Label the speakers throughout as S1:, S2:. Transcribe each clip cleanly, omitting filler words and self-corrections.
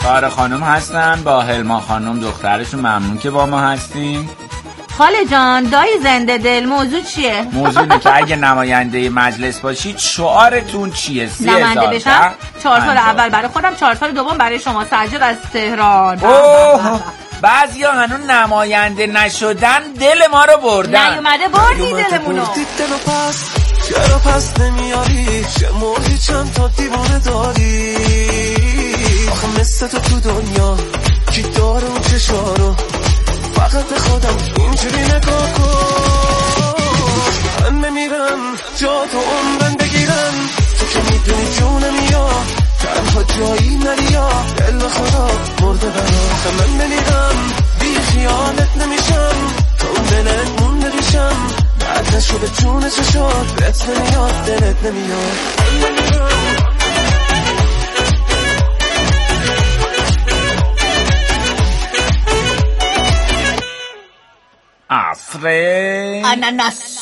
S1: ساره خانم هستن با هلما خانم دخترشون. ممنون که با ما هستیم.
S2: خاله جان دایی زنده دل، موضوع چیه؟
S1: موضوع اینه که اگه نماینده مجلس باشید شعارتون چیه؟
S2: نماینده بشم 4 سال اول برای خودم، 4 سال دوم برای شما. سجاد از تهران.
S1: بعضیا هنوز نماینده نشدن دل ما رو بردن.
S2: نیومده بردی دلمونو.
S3: چرا پس نمیاری؟ چه موجی چند تا دیوانه داری؟ آخه مثل تو دنیا کی داره اون چشارو؟ فقط به خودم اینجوری نگاه کن. من نمیرم جا تو عمرن بگیرم، تو که میدونی جونم یا تنها جایی نریا. دل به خدا مرده برا من نمیرم، بی خیالت نمیشم، تو اون دلت مونده بیشم. بعد نشده جون چشات بهت نمیاد، دلت نمیاد.
S1: عصر
S2: آناناس.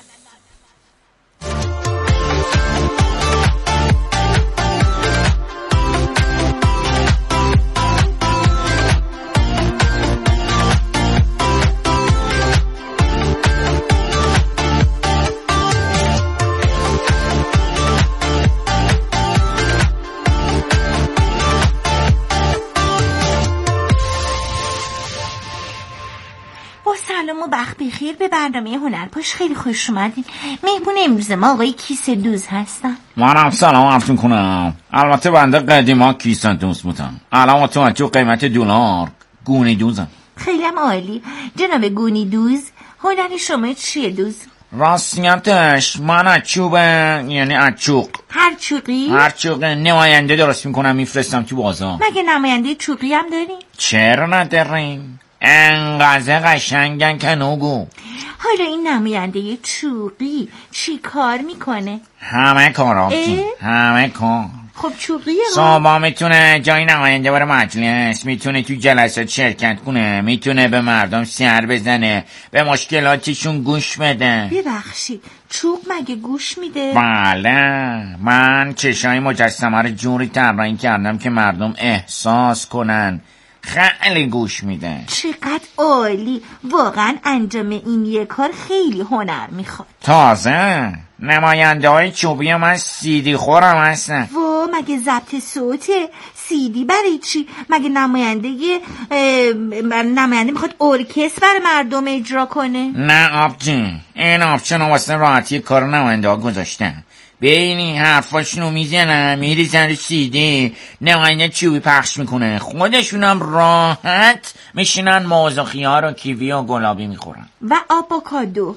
S2: سلام و بخت بخیر به برنامه هنرپاش. خیلی خوش اومدین. مهمون امروز ما آقای کیسه دوز هستن.
S1: منم سلام عرض میکنم. البته بنده قدیما کیسه دوز بودم، الان تو قیمت دلار گونی دوزم.
S2: خیلی هم عالی. جناب گونی دوز، هنر شما چیه دوز؟
S1: راستیتش من از چوب، یعنی از چوق.
S2: هر چوق
S1: نماینده درست میکنم میفرستم تو بازار.
S2: مگه نماینده چوقی هم داریم؟
S1: چرا نداریم؟ انقدر قشنگن که نگو.
S2: حالا این نماینده چوقی چی کار میکنه؟
S1: همه کار.
S2: خب چوقیه
S1: صبح میتونه جای نماینده بره مجلس، میتونه تو جلسات شرکت کنه، میتونه به مردم سر بزنه، به مشکلاتشون گوش بده.
S2: ببخشید چوق مگه گوش میده؟
S1: بله، من چشای مجسمه رو جوری طراحی کردم که مردم احساس کنن، خیلی گوش میده.
S2: چقدر عالی. واقعا انجام این یه کار خیلی هنر میخواد.
S1: تازه نماینده های چوبی من CD خورم هستن.
S2: مگه ضبط صوته؟ CD برای چی؟ مگه نماینده میخواد ارکستر برای مردم اجرا کنه؟
S1: نه آبجی، این آپشن واسه راحتی کار نماینده ها گذاشتن. ببینی حرفاشونو میزنن میریزن رو CD، نماینده چوبی پخش میکنه، خودشونم راحت میشینن موز و خیار و کیوی و گلابی میخورن
S2: و آبوکادو.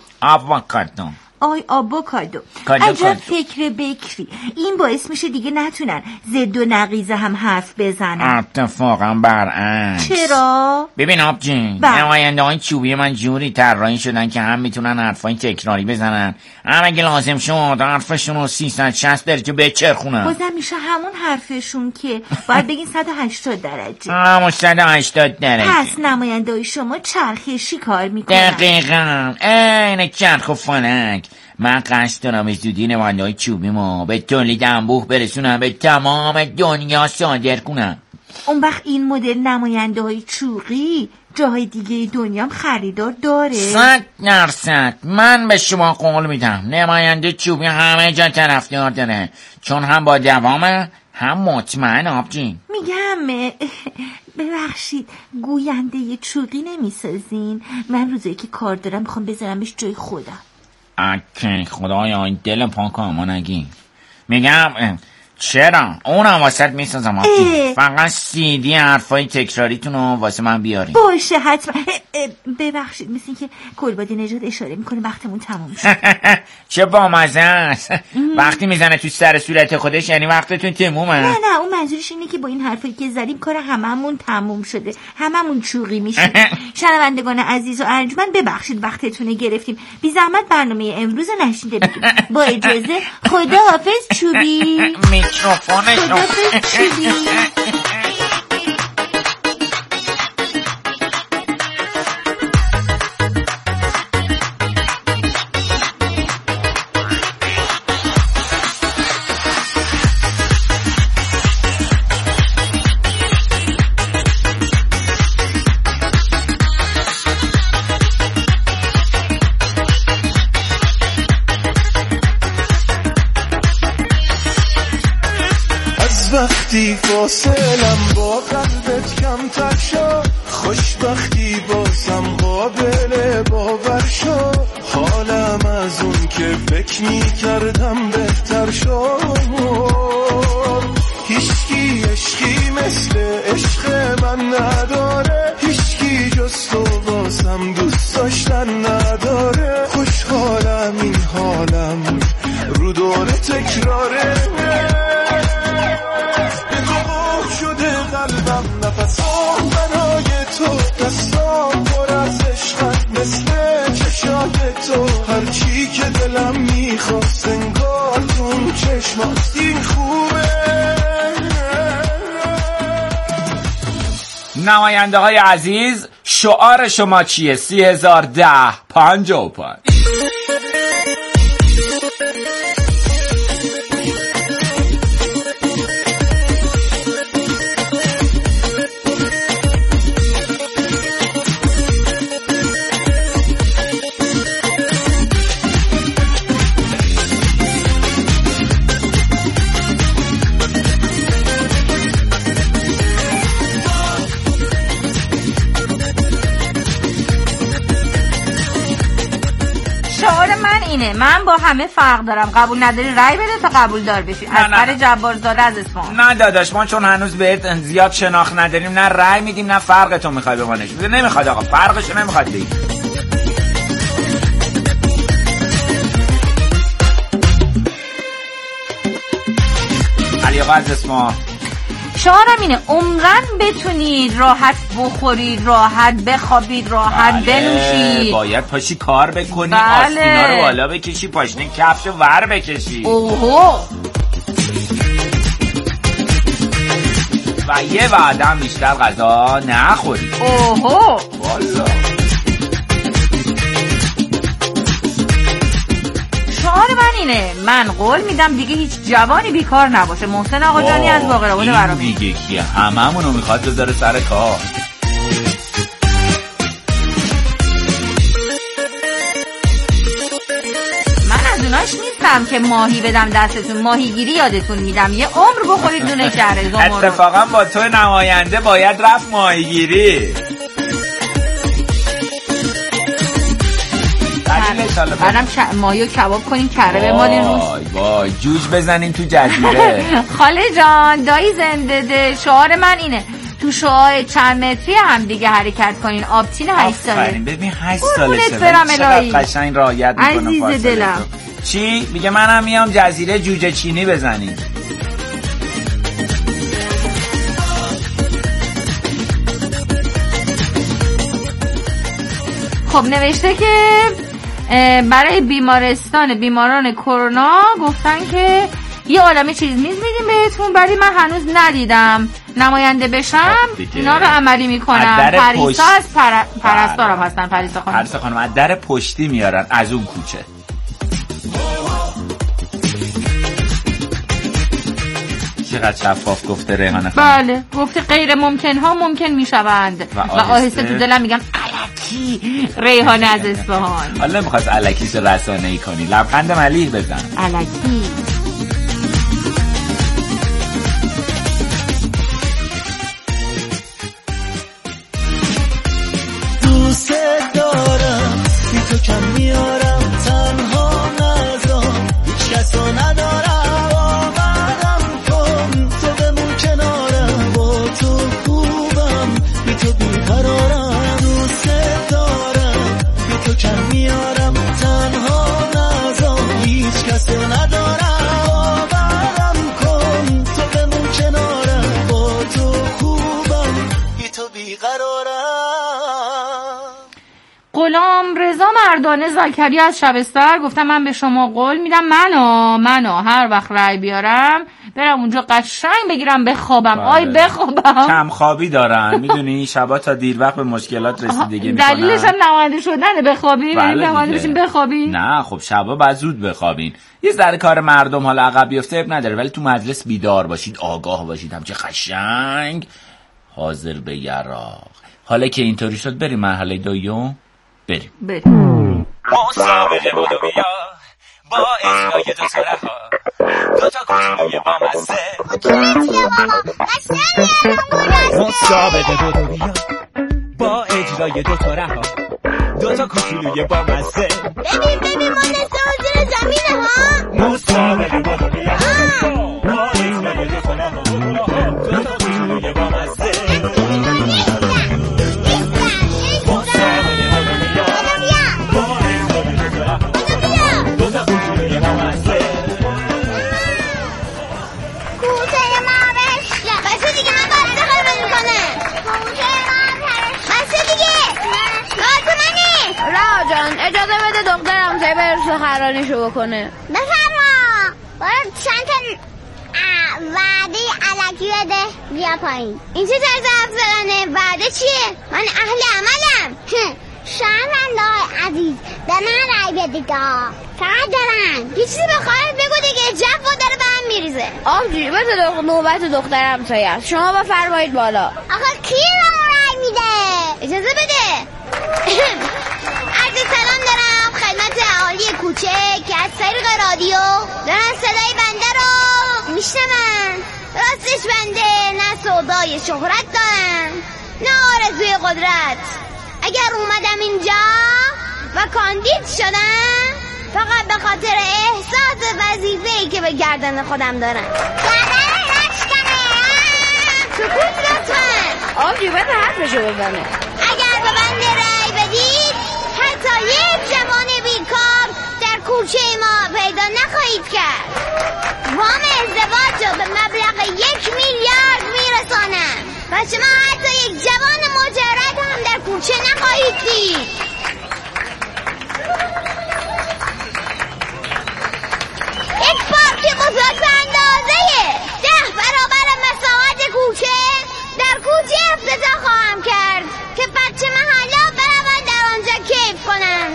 S2: آی آبوکادو. عجب فکر بکری. این باعث میشه دیگه نتونن ضد و نقیضه هم حرف بزنن.
S1: اتفاقا برعکس.
S2: چرا؟
S1: ببین آبجین، نماینده های چوبی من جوری طراحی شدن که هم میتونن حرفای تکراری بزنن، هم اگه لازم شد حرفشون رو 360 درجه بچرخونن.
S2: بازم میشه همون حرفشون که باید بگین 180 درجه.
S1: همون 180 درجه.
S2: پس نماینده های شما چرخشی کار میکنن.
S1: دقیقا این چرخ و فلک. من قصد دارم از زودی نماینده های چوبی ما به تولید انبوه برسونم، به تمام دنیا صادر کنم.
S2: اون وقت این مدل نماینده های چوقی جاهای دیگه دنیا هم خریدار داره؟
S1: 100%. من به شما قول میدم نماینده چوبی همه جا طرفدار داره، چون هم با دوامه هم مطمئن. آبجین
S2: میگم ببخشید گوینده چوقی نمیسازین؟ من روزایی که کار دارم میخوام بذارمش جای خودم.
S1: اکی خدایا این دل پاک اما نگی. میگم چرا اونم واسه میسازم. فقط CD حرفای تکراریتون رو واسه من بیارین.
S2: باشه حتما. ببخشید مثل این که کلبادی نژاد اشاره میکنه وقتمون تموم شد.
S1: چه بامزه است. وقتی میزنه تو سر صورت خودش یعنی وقتتون تمومه.
S2: نه اون منظورش اینه که با این حرفایی که زدیم کار هممون تموم شده، هممون چوقی میشه. شنوندگان عزیز و ارجمند ببخشید وقتتون گرفتیم. بی زحمت برنامه امروز نشنیده بگیم. با اجازه خداحافظ چوبی.
S1: میکروفونش
S2: خداحافظ چوبی.
S3: وقتی فاصلم با قلبت کمتر شد، خوشبختی بازم قابل باور شد، حالم از اون که فکر می‌کردم بهتر شد. هیچکی عشقی مثل عشق من نداره، هیچکی جز تو بازم دوست داشتن نداره. خوشحالم این حالم رو دوره تکراره، به تو شده قلبم، نفسام برای تو، دستام پر از عشقت مثل چشای تو. هرچی که دلم میخواست انگار تو چشمات این خوبه.
S1: نماینده های عزیز، شعار شما چیه؟ 301055.
S2: من با همه فرق دارم. قبول نداری رای بده تا قبول دار بشی. اصغر جبارزاده از اصفهان.
S1: نه داداش، ما چون هنوز بهت زیاد شناخت نداریم، نه رای میدیم نه فرقتو میخوای به ما نشون بدی. نمیخواد آقا، فرقشو نمیخواد بگی. علی آقا از اصفهان.
S2: شعارم اینه عمرن بتونید راحت بخورید، راحت بخوابید، راحت بنوشید.
S1: باید پاشی کار بکنی،
S2: بله.
S1: آستینا رو بالا بکشی، پاشنه کفش رو ور بکشی.
S2: اوهو.
S1: و یه بعدم بیشتر غذا نخوری.
S2: اوهو
S1: والا.
S2: شعار من اینه، من قول میدم دیگه هیچ جوانی بیکار نباشه. محسن آقا جانی از باقرآباد برام.
S1: این دیگه کیه؟ هممونو میخواد بذاره سر کار.
S2: من از اوناش نیستم که ماهی بدم دستتون، ماهیگیری یادتون میدم، یه عمر بخورید دونه کره.
S1: اتفاقا با تو نماینده باید رفت ماهیگیری.
S2: بعدم ماهی کباب کنین، کره بمالین روش.
S1: وای جوج بزنین تو جزیره.
S2: خاله جان دایی زنده ده. شعار من اینه، تو شعاع چند متری هم دیگه حرکت کنین. آبتین 8 ساله.
S1: ببین 8 سالشه،
S2: چقدر
S1: قشنگ رعایت میکنه.
S2: عزیز دلم.
S1: چی؟ میگه منم میام جزیره جوجه چینی بزنین.
S2: خب نوشته که برای بیماران کرونا گفتن که یه عالمه چیز میدیم بهتون، ولی من هنوز ندیدم. نماینده بشم اینا رو عملی میکنم. پریسا از پرستارم هستن. پریسا خانم
S1: از در پشتی میارن از اون کوچه. چقدر شفاف گفته ریحانه خانم.
S2: بله گفته غیر ممکن ها ممکن میشوند و آهسته تو دلم میگم الکی ریحانه از اصفهان.
S1: حالا نمیخواست الکیش رسانه‌ای کنی، لبخند ملیح بزن.
S2: الکی.
S3: دوست دارم بی تو کم میارم، تنها نذار هیچ کسو ندارم.
S2: غلام رضا مردانه زاکریا از شبستر گفتم من به شما قول میدم منو هر وقت رای بیارم برم اونجا قشنگ بگیرم بخوابم. آی بخوابم.
S1: کم خوابی دارن میدونی، شبا تا دیر وقت به مشکلات رسیدگی میکنن.
S2: دلیلش هم نماینده شدنه. بخوابی نماینده بشین بخوابی.
S1: نه خب شبا باید زود بخوابین. یه ذره کار مردم حالا عقب بیفته اب نداره، ولی تو مجلس بیدار باشید، آگاه باشید، همچه قشنگ حاضر به یراق. حالا که اینطوری شد بریم مرحله دوم. بریم.
S3: مسابقه بودو بیا، با اجرای دو تا رها، دو تا کوچولوی با مزه.
S4: کوچولو چیه بابا؟ قشنگ میارم
S3: مسابقه بدو بیا با اجرای دو تا رها، دو تا کوچولوی با مزه.
S4: ببین ما دستمون زیر زمینه ها.
S3: مسابقه بدو بیا با اجرای دو تا رها، دو تا کوچولوی با مزه.
S5: اجازه بده دخترم سه بره سخنرانیشو بکنه.
S4: بفرما. برای چند تا وعده علکی بده بیا پایین.
S5: این چه طرز حرف زدنه؟ وعده چیه؟ من اهل عملم.
S4: شهروندای عزیز به من رای بدید فقط دارن
S5: یه چیزی به خواهرت بگو دیگه، جو داره به هم میریزه. آبجی نوبت دخترم سایه است، شما بفرمایید بالا.
S4: آخه کی رو رای میده؟
S5: اجازه بده. عرض سلام دارم خدمت اهالی کوچه که از طریق رادیو دارن صدای بنده رو میشنون. راستش بنده نه سودای شهرت دارم نه آرزوی قدرت. اگر اومدم اینجا و کاندید شدم فقط به خاطر احساس وظیفه‌ای که به گردن خودم دارم. سکوت لطفاً. آبجی بده حرفشو بزنه. اگر به بنده رأی بدید حتی یک جوان بیکار در کوچه ما پیدا نخواهید کرد. وام ازدواج رو به مبلغ 1 میلیارد میرسانم و شما حتی یک جوان مجرد هم در کوچه نخواهید دید. یک پارک بزرگ به اندازه 10 برابر مساحت کوچه در کوچه افتتاح خواهم کرد که بچه محلا برون در آنجا کیف کنند.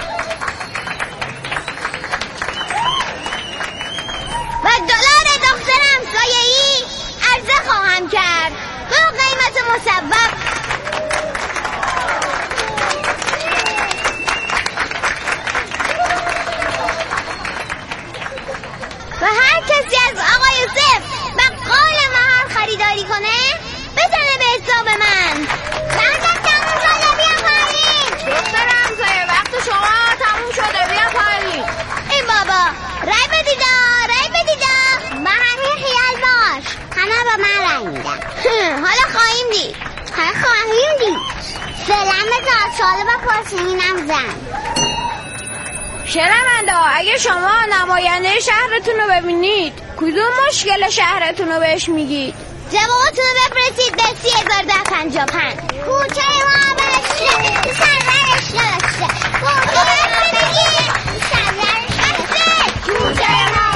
S5: و دلار دخترم سایه‌ای عرضه خواهم کرد با قیمت مصوب. و هر کسی از آقا یوسف بقال محل خریداری کنه بزنه به حساب من. دخترم سایه وقت شما تموم شده بیا پایین. ای بابا رای بدیدا
S4: با همین خیال باش همه با من رای میدم.
S5: حالا خواهیم دید.
S4: فعلا به ساله و پاسینم زن.
S5: شرمنده اگه شما نماینده شهرتون رو ببینید کدوم مشکل شهرتون رو بهش میگید؟
S4: جوابتون رو بفرستید به 301055. کوچه ما بشه سرورش نشه کوچه ما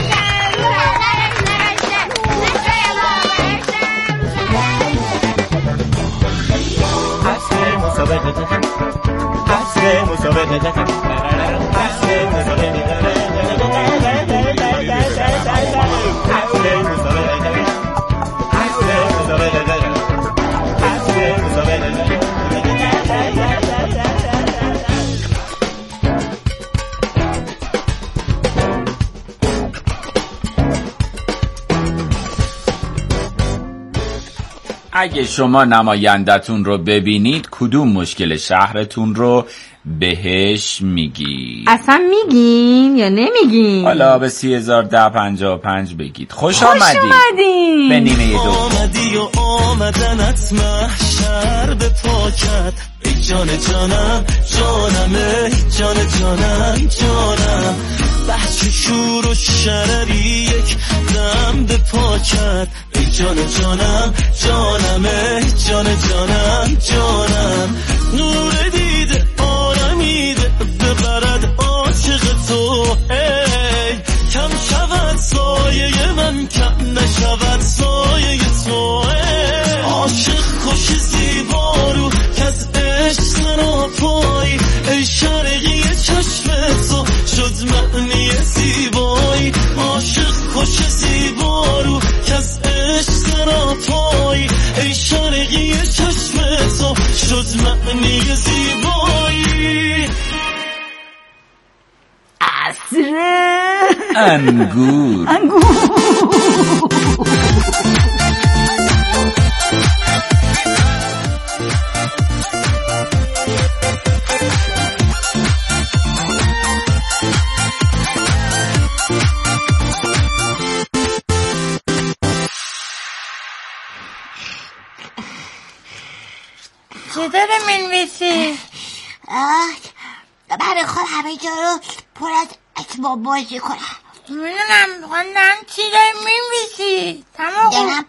S1: اگه شما نمایندتون رو ببینید کدوم مشکل شهرتون رو بهش میگید؟
S2: اصلا میگین یا نمیگین؟
S1: حالا به 301055 بگید. خوش آمدید به نیمه دو.
S3: آمدی و آمدنت محشر به پاکت ای جان جانم جانم ای جان جانم جانم بحث شور و شرری یک دم به پاکت ای جان جانم جانم ای جان جانم جانم نور دیده آرمیده ببرد عاشق تو ای کم شود سایه من کم نشود سایه تو ای عاشق خوش زیبارو که از عشق را پای ای شرقی چشم تو شد معنی زیبایی عاشق خوش زیبارو که از عشق را پای ای شرقی چشم تو شد معنی زیبایی.
S2: از
S1: انگور.
S2: چه داره منویسی؟
S5: من میخوام همه جا رو پر از اسباب بازی کنم.
S2: میدونم خوندم چی داری منویسی؟ تمام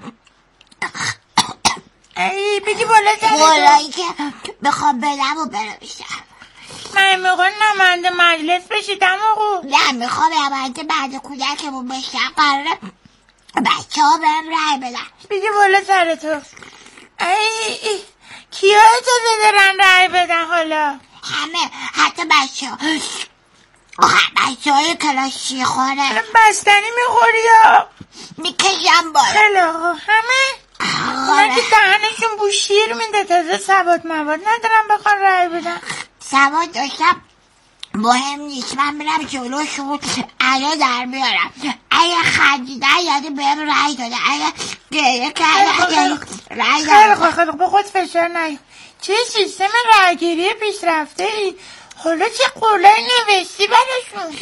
S2: ای بگی بالا سرتو.
S5: بالایی که میخوام بدم و بنویسم.
S2: من میخوام نماینده مجلس بشی تمام.
S5: نه میخوام نماینده بعد کودکمون بشم. قراره بچه ها بهم رای بدن.
S2: بگی بالا سرتو. ای کیا اجازه دارن رای بدن حالا؟
S5: همه، حتی بچه های کلاس شیخانه.
S2: بستنی میخوری یا
S5: میکشم بالا.
S2: خیلی همه اونا که دهنشون بو شیر میده تازه سواد مواد ندارم بخوان رای بدن.
S5: سواد داشتم مهم نیست، من میرم جلوشون ادا در میارم. اگه خندیدن یعنی بهم رای داده، اگه گریه کردن رای داده.
S2: خیلی به خود فشار نیا. چه سیستم رایگیری پیشرفته ای. حالا چه قولایی نوشتی براشون؟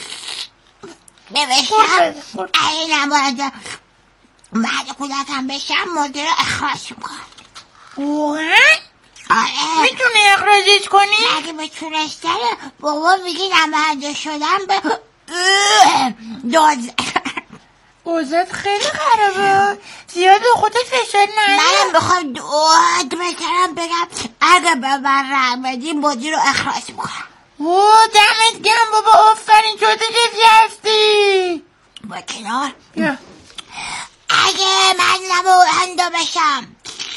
S5: نوشتم اگه نماینده بعد کودکم بشم مدیر اخراج میکنم.
S2: واقعا؟
S5: آره.
S2: میتونی اخراجش کنی؟
S5: اگه بتونستن بابا میگی نماینده شدم به داد.
S2: اوضاعت خیلی خرابه. زیاد خودت فشار نیا.
S5: منم بخوام داد بزنم بگم اگه به من رای بدی مدیر رو اخراج میکنم.
S2: دمت گرم بابا، آفرین چطور کسی هستی؟
S5: با کنار
S2: بیا.
S5: اگه من نماینده بشم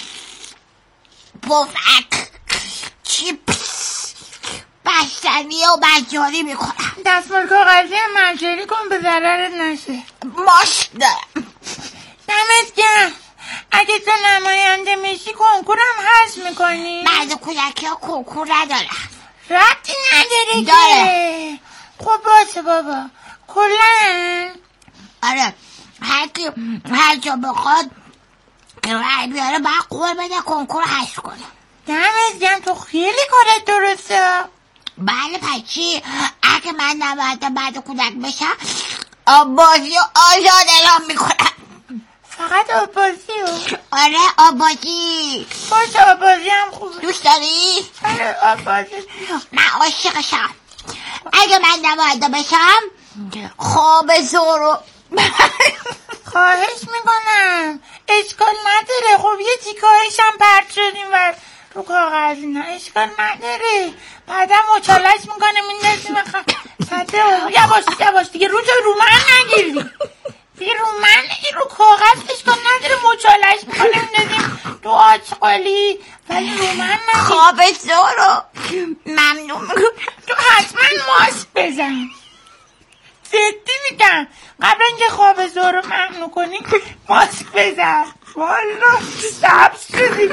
S5: پفک چیپس بستنی و مجاری میکنم.
S2: دستمال کاغذی هم مجاری کن به ضررت نشه.
S5: ماسک دارم.
S2: دمت گرم. اگه تو نماینده میشی کنکورم حذف میکنی؟
S5: مرد کودکی ها کنکور نداره.
S2: ربطی نداره
S5: داره.
S2: که. خب باشه بابا. کلن
S5: آره هر جا بخواد که رای بیاره باید قول بده کنکور حذف کنه.
S2: دمت گرم، تو خیلی کارت درسته.
S5: بله پچی، اگه من نماینده بعد کودک بشم آبازی و آزاد اعلام میکنم.
S2: فقط آبازی
S5: آره آبازی.
S2: باشه آبازی هم خوبه.
S5: دوست داری؟
S2: آره آبازی.
S5: من عاشقشم. اگه من نماینده بشم خواب زورو
S2: خواهش میکنم اشکال نداره. خب یه تیکایش هم پرد شدیم و رو کاغذ نه اشکال نداره. بعدم مچالش میکنه میندازیم سطح. یواش دیگه رو من نگیری. دیگه رو من نگیر، رو کاغذ اشکال نداره. مچالش میکنه میندازیم تو آچقالی ولی رو من نگیر.
S5: خواب زورو ممنون میکنم.
S2: تو حتما ماسک بزن. جدی میگم قبل اینکه خواب زور رو ممنوع کنی ماسک بزن. والا سبز شدی.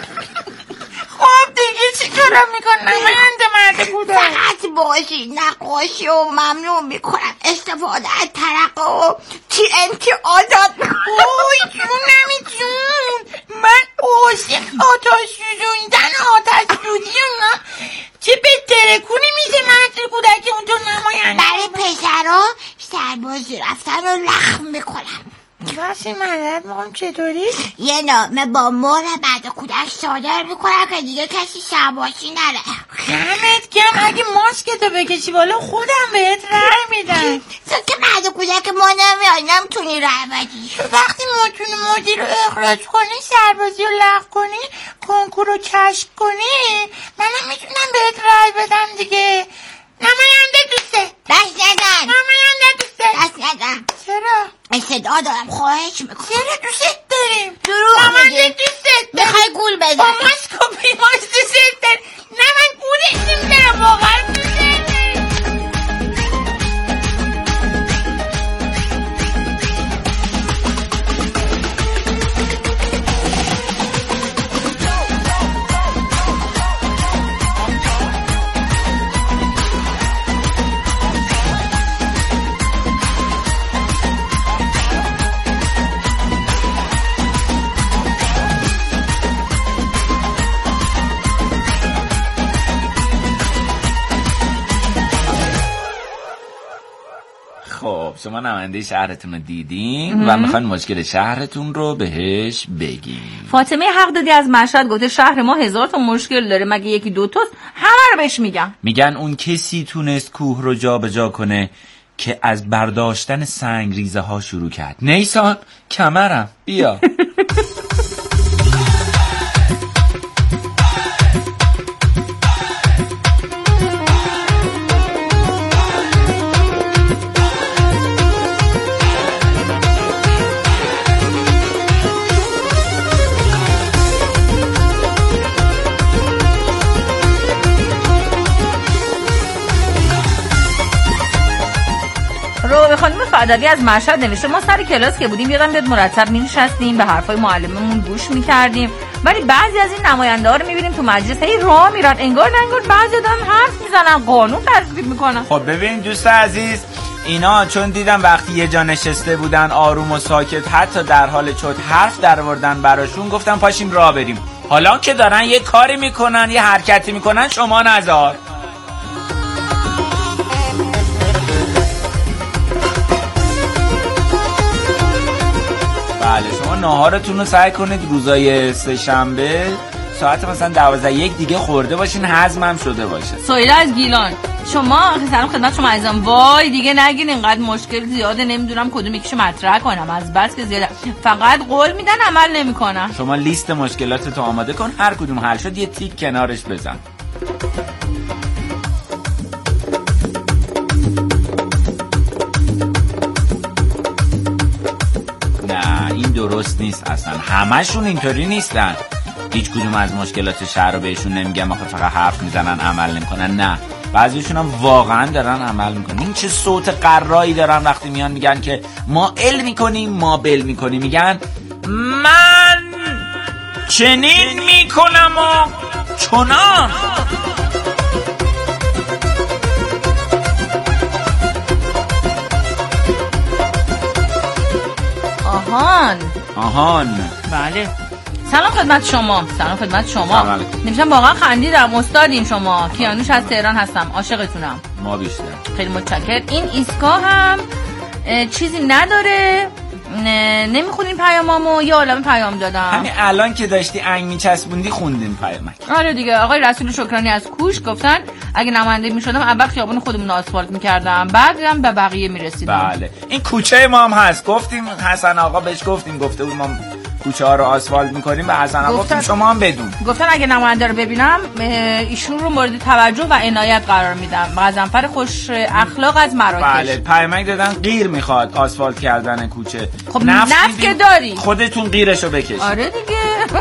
S2: خب دیگه چی کارم میکنم؟ نماینده مرد کودک
S5: فقط باشی نقاشی و ممنون میکنم. استفاده از ترقه و TNT آزاد میکنم.
S2: اوی جونمی جون، من عاشق آتش سوزوندن. چه بهترکونی میشه مرد کودک اونطور نماینده.
S5: برای پسرها سربازی رفتن رو لخم میکنم.
S2: راستی مدد میکنم چطوری؟
S5: یه نامه با مهر بعد کودک صادر میکنم که دیگه کسی سربازی نره.
S2: دمت گرم. اگه ماسکتو بکشی بالا خودم بهت رای میدم.
S5: تو که بعد کودک ما نمیای نمیتونی رای بدی.
S2: وقتی میتونی مدیر رو اخراج کنی، سربازی رو لغو کنی، کنکور رو کشف کنی، منم میتونم بهت رای بدم دیگه. نماینده دوسته.
S5: دست نزن.
S2: نماینده دوسته.
S5: دست نزن.
S2: چرا؟
S5: استعداد دارم خواهش میکنم.
S2: چرا دوست داریم؟
S5: دروغ
S2: نماینده
S5: میگی.
S2: دوست
S5: میخوای گول بزن.
S2: با ماسک و بیماس دوست داریم. نه من گولش نمیدارم واقعا دوست داریم.
S1: شما نماینده شهرتون رو دیدین و میخواین مشکل شهرتون رو بهش بگین.
S2: فاطمه حق دادی از مشهد گفته شهر ما 1000 تا مشکل داره، مگه یکی دو تاست؟ همه رو بهش
S1: میگن اون کسی تونست کوه رو جابجا کنه که از برداشتن سنگریزه ها شروع کرد. نیسان کمرم بیا.
S2: رو خانم فدوی از مشهد نوشته ما سر کلاس که بودیم یادم بیاد مرتب می‌نشستیم به حرفای معلممون گوش می‌کردیم، ولی بعضی از این نماینده‌ها رو می‌بینیم تو مجلس هی راه میرن انگار بعضی دارن حرف میزنن قانون تصویب میکنن.
S1: خب ببین دوست عزیز، اینا چون دیدم وقتی یه جا نشسته بودن آروم و ساکت حتی در حال چوت حرف درآوردن براشون، گفتم پاشیم راه بریم. حالا که دارن یه کاری میکنن یه حرکتی میکنن شما نذار. بله شما ناهارتون رو سعی کنید روزای سه شنبه ساعت مثلا 12:01 دیگه خورده باشین، هضمم شده باشه.
S2: سویلا از گیلان، شما سلام خدمت شما عزیزم. وای دیگه نگین اینقدر مشکل زیاده، نمیدونم کدوم یکیشو مطرح کنم، از بس که زیاده فقط قول میدن عمل نمیکنن.
S1: شما لیست مشکلاتتو آماده کن، هر کدوم حل شد یه تیک کنارش بزن. درست نیست اصلا، همشون اینطوری نیستن. هیچ کدوم از مشکلات شهر رو بهشون نمیگم آخه فقط حرف میزنن عمل نمیکنن، نه بعضیشون هم واقعا دارن عمل میکنن. این چه صوت قرایی دارن وقتی میان میگن که ما ال میکنیم ما بل میکنیم، میگن من چنین میکنم و چنان. آهان
S2: بله. سلام خدمت شما. سلام خدمت شما. نمیشم واقعا خندیدم، استادین شما. کیانوش از تهران هستم، عاشقتونم.
S1: ما بیشتر.
S2: خیلی متشکرم. این ایستگاه هم چیزی نداره، نمیخونیم پیامامو یا عالم پیام دادم.
S1: همین الان که داشتی انگ میچسبوندی خوندیم پیامک.
S2: آره دیگه. آقای رسول شکرانی از کوش گفتن اگه نماینده میشدم اول خیابون خودمون آسفالت میکردم، بعدم به بقیه میرسیدم.
S1: بله این کوچه ما هم هست، گفتیم حسن آقا بهش گفتیم، گفته بود ما کوچه ها رو آسفالت میکنیم، به حسن آقا گفتیم شما هم بدون.
S2: گفتن اگه نماینده رو ببینم ایشون رو مورد توجه و عنایت قرار میدم. غضنفر خوش اخلاق از مراکش.
S1: بله پیامک دادن غیر میخواد آسفالت کردن کوچه.
S2: خب نفت که داری
S1: خودتون غیرشو بکشید.
S2: آره دیگه.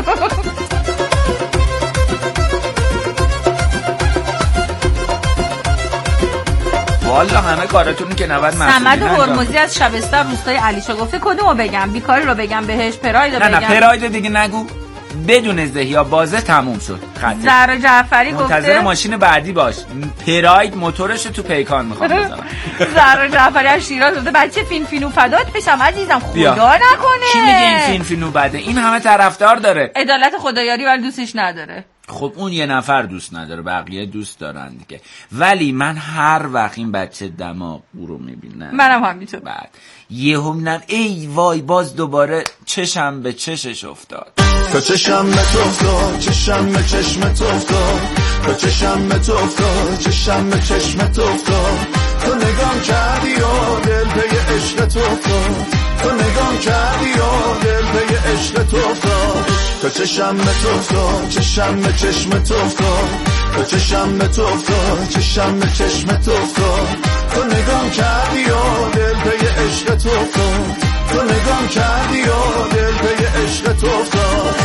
S1: والا همه کاراتونی که 90 مسئولین.
S2: سمد هرمزی از شبستان روستای علیشا گفته کدومو بگم؟ بیکاری رو بگم بهش، پراید رو بگم؟
S1: نه پراید دیگه نگو، بدون زهیا بازه تموم شد.
S2: زهرا جعفری گفته
S1: منتظر ماشین بعدی باش، پراید موتورشو تو پیکان میخوام بزنم.
S2: زهرا جعفری از شیراز گفته بچه فینفینو فدات بشم عزیزم، خدا نکنه.
S1: کی میگه این فینفینو بده؟ این همه طرفدار داره.
S2: عدالت خدایاری ولی دوستش نداره.
S1: خب اون یه نفر دوست نداره، بقیه دوست دارن دیگه. ولی من هر وقت این بچه دماغ رو میبینم،
S2: منم همینطور،
S1: بعد یهو میگم ای وای باز دوباره چشم به چشش افتاد.
S3: تا چشم به تو افتاد، چشم به چشم تو افتاد، تا چشم به تو افتاد، چشم به چشم تو افتاد، تو نگام کردی و دل پی عشق تو افتاد، تو نگام کردی و دل پی عشق تو افتاد، تا چشم به تو افتاد، چشم به چشم تو افتاد، تا چشم به تو افتاد، چشم به چشم تو افتاد، تو نگام کردی و دل پی عشق تو افتاد، تو نگام کردی و دل پی عشق تو افتاد.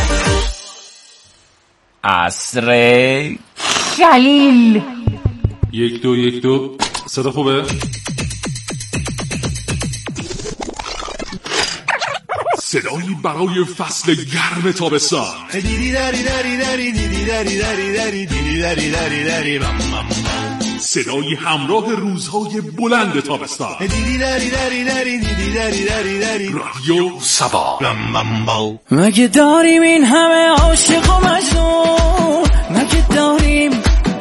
S1: عصر
S2: جلیل
S6: 1 2 1 2 صدا خوبه؟ صدایی برای فصل گرم تابستان. صدایی همراه روزهای بلند تابستان. رادیو سبا.
S7: مگه داریم این همه عاشق و مجنون؟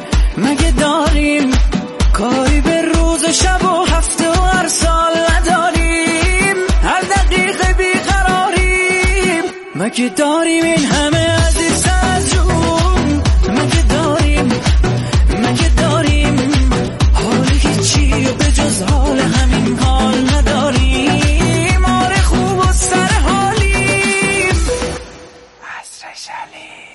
S7: مگه داریم کاری به روز و شب و هفته و هر سال نداریم؟ مگه داریم این همه عزیز از جون، مگه داریم حالی هیچی و به جز حال همین حال نداریم. آره خوب و سر حالیم. عصر شلیم.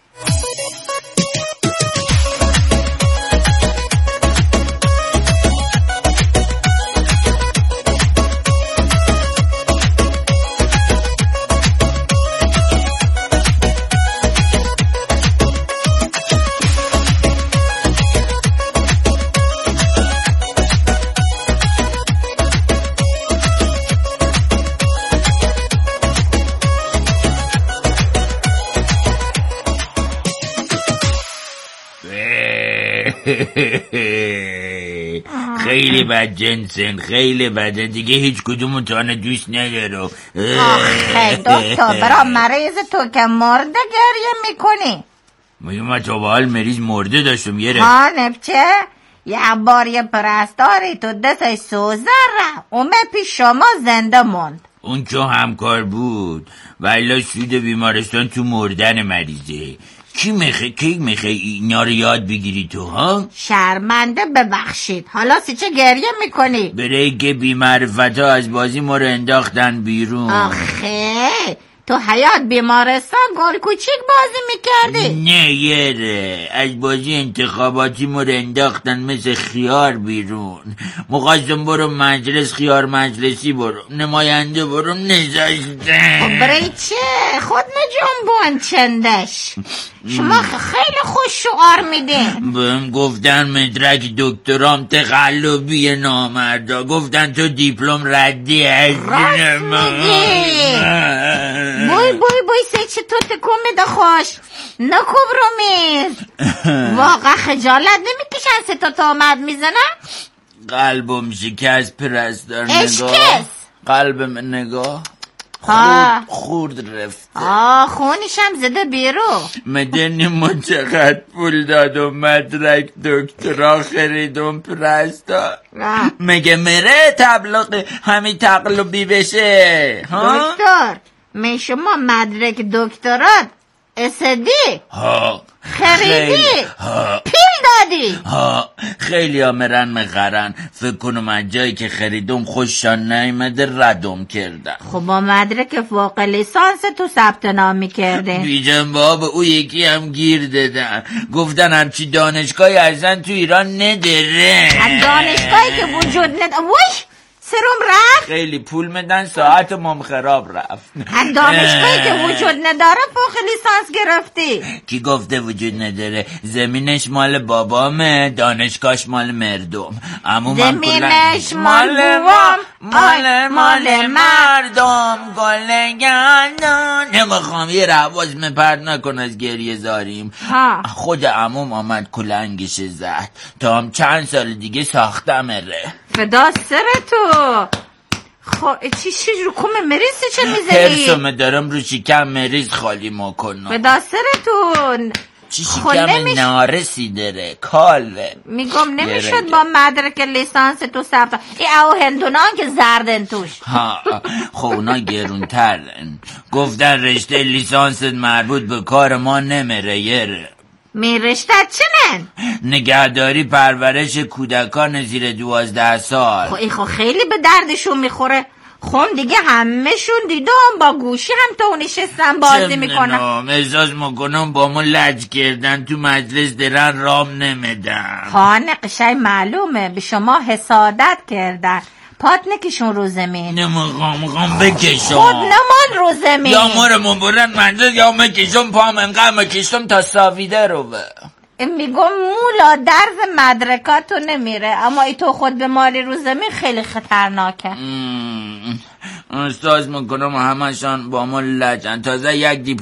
S1: خیلی بد جنسن، خیلی بده دیگه، هیچ کدوم تو دوست نداره.
S2: آخه دکتر برا مریض تو که مرده گریه میکنی؟
S1: من تا به حال مریض مرده داشتم یه
S2: ها نبچه؟ یه بار یه پرستاری تو دستش سوزه را اومه پیش شما زنده موند.
S1: اون که همکار بود ولی سود بیمارستان تو مردن مریضه. کی میخه اینا رو یاد بگیری تو ها؟
S2: شرمنده ببخشید، حالا چه گریه میکنی؟
S1: برای که بی‌معرفت ها از بازی ما رو انداختن بیرون.
S2: آخه تو حیات بیمارستان گل کوچیک بازی میکردی؟
S1: نه یاره، از بازی انتخاباتی ما رو انداختن مثل خیار بیرون. مقاسم برو مجلس، خیار مجلسی برو، نماینده برو، نزاشتن.
S2: خب برای چه؟ خود نجنبون چندش. شما خیلی خوش شعار میده.
S1: بهم گفتن مدرک دکترام تقلبی نامردا، گفتن تو دیپلم ردی از
S2: بوی سه تو تکون میده خوش نکوب رو میز. واقعا خجالت نمیکشن سه تا آمد میزنن؟
S1: قلبم شکست پرستار، نگاه قلبم نگاه خورد رفت.
S2: خونشم زده بیرو.
S1: مدنی ما چقدر پول داد و مدرک دکترا خریدم پرستار. مگه مره تبلیغ همین تقلبی بشه؟
S2: دکتر می شما مدرک دکترات اسدی خریدی پیل دادی؟
S1: خیلی ها مرن مخرن، فکر کنم از جایی که خریدم خوششان نیمده ردم کردن.
S2: خب با مدرک فوق لیسانس تو ثبت نام میکردن؟
S1: بیجن بابا او یکی هم گیر دادن، گفتن همچی دانشگاهی ازن تو ایران نداره.
S2: دانشگاهی که وجود نداره؟ وش سروم رفت؟
S1: خیلی پول میدن ساعت مام خراب رفت.
S2: دانشگاهی که وجود نداره فوق لیسانس گرفتی؟
S1: کی گفته وجود نداره؟ زمینش مال بابامه، دانشگاهش مال مردم.
S2: زمینش مال بابام، مال مردم.
S1: گلگندان نمیخوام یه رواز مپرد نکن از گریه زاریم. خود عموم آمد کلنگش زد تا هم چند سال دیگه ساختم ره.
S2: فدا سر تو. خب چی رو کم مریض چه میزنی؟
S1: هرسومه دارم رو شکم مریض خالی مکنم.
S2: فدا سرتون.
S1: چی شکم نارسی داره کاله.
S2: میگم نمیشد با مدرک لیسانس تو ثبت. ای او هندونان که زردن توش.
S1: خب اونا گرونترن. گفتن رشته لیسانس مربوط به کار ما نمیره یره.
S2: رشتت چنن؟
S1: نگهداری پرورش کودکان زیر 12 سال.
S2: خب خیلی به دردشون میخوره. خون دیگه همهشون دیدم با گوشی هم تو نشستن بازی میکنن.
S1: احساس میکنم با ما لج کردن، تو مجلس درن رام نمیدن.
S2: خانه قشنگ معلومه به شما حسادت کردن. پات نکشون رو زمین.
S1: نمیخوام بکشم.
S2: خود نمان رو زمین.
S1: یا ما رو منبرن منزل یا مکشم پام انقدر مکشم تا ساویده رو به.
S2: میگم مولا درز مدرکاتو نمیره، اما ای تو خود به مالی رو زمین خیلی خطرناکه.
S1: استاذ میکنم همشان با ما لجن، تازه یک